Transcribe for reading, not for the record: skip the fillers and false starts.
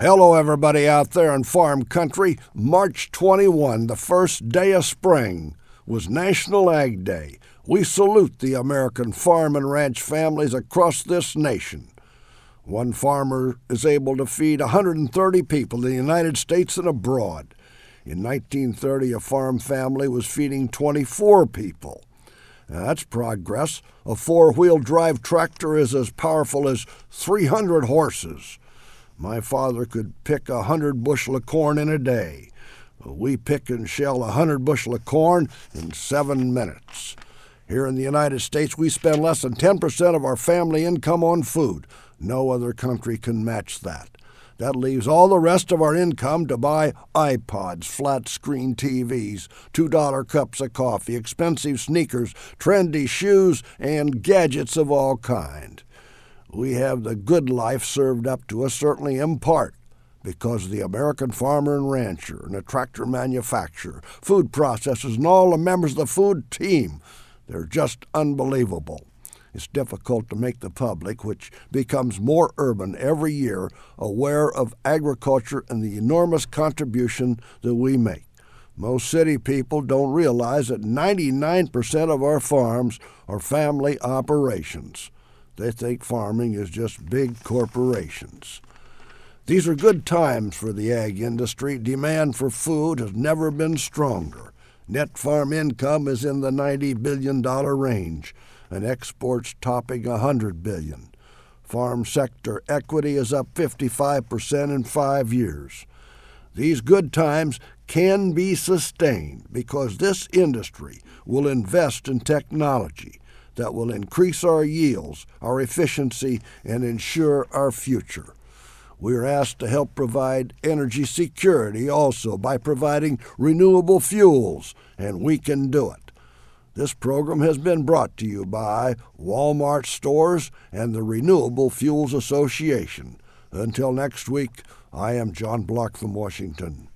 Hello, everybody out there in farm country. March 21, the first day of spring, was National Ag Day. We salute the American farm and ranch families across this nation. One farmer is able to feed 130 people in the United States and abroad. In 1930, a farm family was feeding 24 people. Now, that's progress. A four-wheel drive tractor is as powerful as 300 horses. My father could pick 100 bushel of corn in a day. We pick and shell 100 bushel of corn in 7 minutes. Here in the United States, we spend less than 10% of our family income on food. No other country can match that. That leaves all the rest of our income to buy iPods, flat-screen TVs, $2 cups of coffee, expensive sneakers, trendy shoes, and gadgets of all kinds. We have the good life served up to us, certainly in part, because of the American farmer and rancher and the tractor manufacturer, food processors, and all the members of the food team. They're just unbelievable. It's difficult to make the public, which becomes more urban every year, aware of agriculture and the enormous contribution that we make. Most city people don't realize that 99% of our farms are family operations. They think farming is just big corporations. These are good times for the ag industry. Demand for food has never been stronger. Net farm income is in the $90 billion range, and exports topping $100 billion. Farm sector equity is up 55% in 5 years. These good times can be sustained because this industry will invest in technology that will increase our yields, our efficiency, and ensure our future. We are asked to help provide energy security also by providing renewable fuels, and we can do it. This program has been brought to you by Walmart Stores and the Renewable Fuels Association. Until next week, I am John Block from Washington.